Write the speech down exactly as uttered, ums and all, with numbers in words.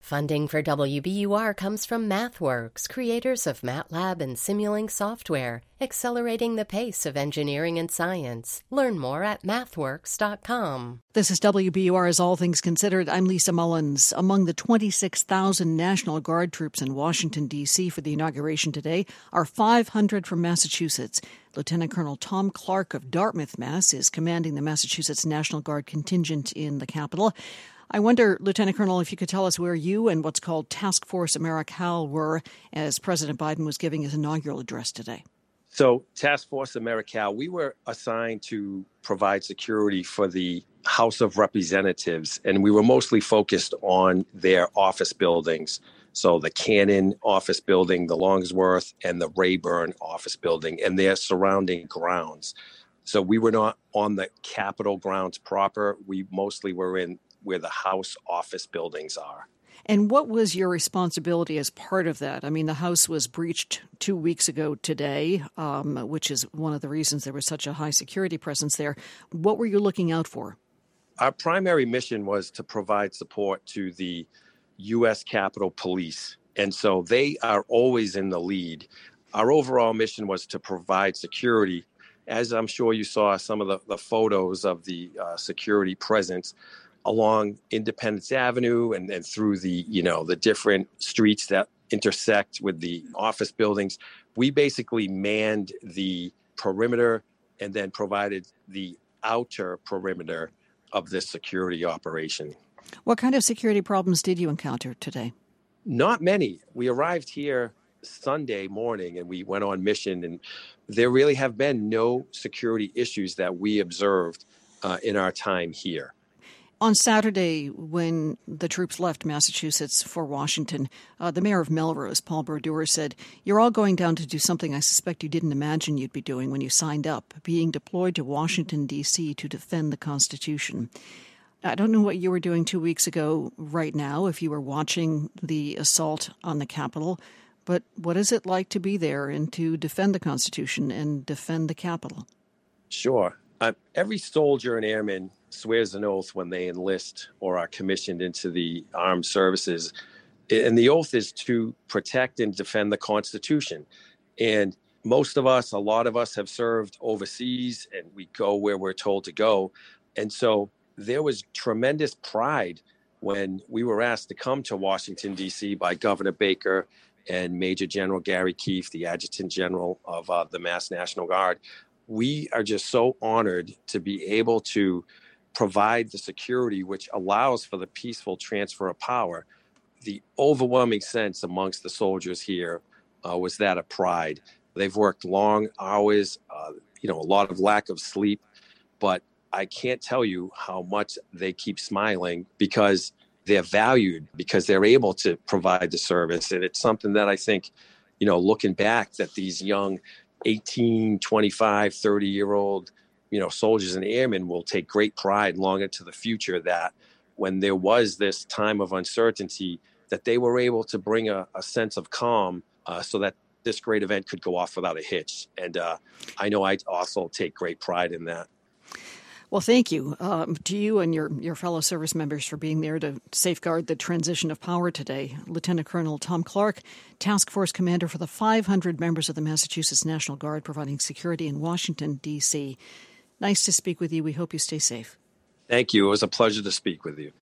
Funding for W B U R comes from MathWorks, creators of MATLAB and Simulink software, accelerating the pace of engineering and science. Learn more at mathworks dot com. This is W B U R's All Things Considered. I'm Lisa Mullins. Among the twenty-six thousand National Guard troops in Washington, D C for the inauguration today are five hundred from Massachusetts. Lieutenant Colonel Tom Clark of Dartmouth, Mass. is commanding the Massachusetts National Guard contingent in the capital. I wonder, Lieutenant Colonel, if you could tell us where you and what's called Task Force Americal were as President Biden was giving his inaugural address today. So Task Force Americal, we were assigned to provide security for the House of Representatives, and we were mostly focused on their office buildings. So the Cannon office building, the Longsworth, and the Rayburn office building, and their surrounding grounds. So we were not on the Capitol grounds proper. We mostly were in where the House office buildings are. And what was your responsibility as part of that? I mean, the House was breached two weeks ago today, um, which is one of the reasons there was such a high security presence there. What were you looking out for? Our primary mission was to provide support to the U S Capitol Police. And so they are always in the lead. Our overall mission was to provide security. As I'm sure you saw some of the, the photos of the uh, security presence along Independence Avenue and, and through the, you know, the different streets that intersect with the office buildings. We basically manned the perimeter and then provided the outer perimeter of this security operation. What kind of security problems did you encounter today? Not many. We arrived here Sunday morning and we went on mission, and there really have been no security issues that we observed uh, in our time here. On Saturday, when the troops left Massachusetts for Washington, uh, the mayor of Melrose, Paul Brodeur, said, "You're all going down to do something I suspect you didn't imagine you'd be doing when you signed up, being deployed to Washington, D C to defend the Constitution." I don't know what you were doing two weeks ago right now, if you were watching the assault on the Capitol, but what is it like to be there and to defend the Constitution and defend the Capitol? Sure. Uh, every soldier and airman swears an oath when they enlist or are commissioned into the armed services. And the oath is to protect and defend the Constitution. And most of us, a lot of us have served overseas, and we go where we're told to go. And so there was tremendous pride when we were asked to come to Washington, D C by Governor Baker and Major General Gary Keefe, the Adjutant General of uh, the Mass National Guard. We are just so honored to be able to provide the security which allows for the peaceful transfer of power. The overwhelming sense amongst the soldiers here uh, was that of pride. They've worked long hours, uh, you know, a lot of lack of sleep, but I can't tell you how much they keep smiling because they're valued, because they're able to provide the service. And it's something that I think, you know, looking back, that these young eighteen, twenty-five, thirty-year-old, you know, soldiers and airmen will take great pride long into the future that when there was this time of uncertainty, that they were able to bring a, a sense of calm uh, so that this great event could go off without a hitch. And uh, I know I also take great pride in that. Well, thank you um, to you and your, your fellow service members for being there to safeguard the transition of power today. Lieutenant Colonel Tom Clark, Task Force Commander for the five hundred members of the Massachusetts National Guard providing security in Washington, D C Nice to speak with you. We hope you stay safe. Thank you. It was a pleasure to speak with you.